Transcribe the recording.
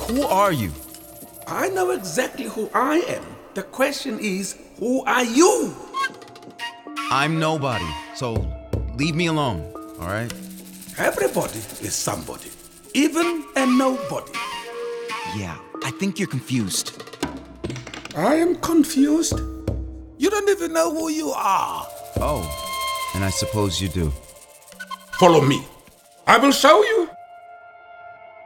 Who are you? I know exactly who I am. The question is, who are you? I'm nobody, so leave me alone, all right? Everybody is somebody, even a nobody. Yeah, I think you're confused. I am confused. You don't even know who you are. Oh, and I suppose you do. Follow me. I will show you.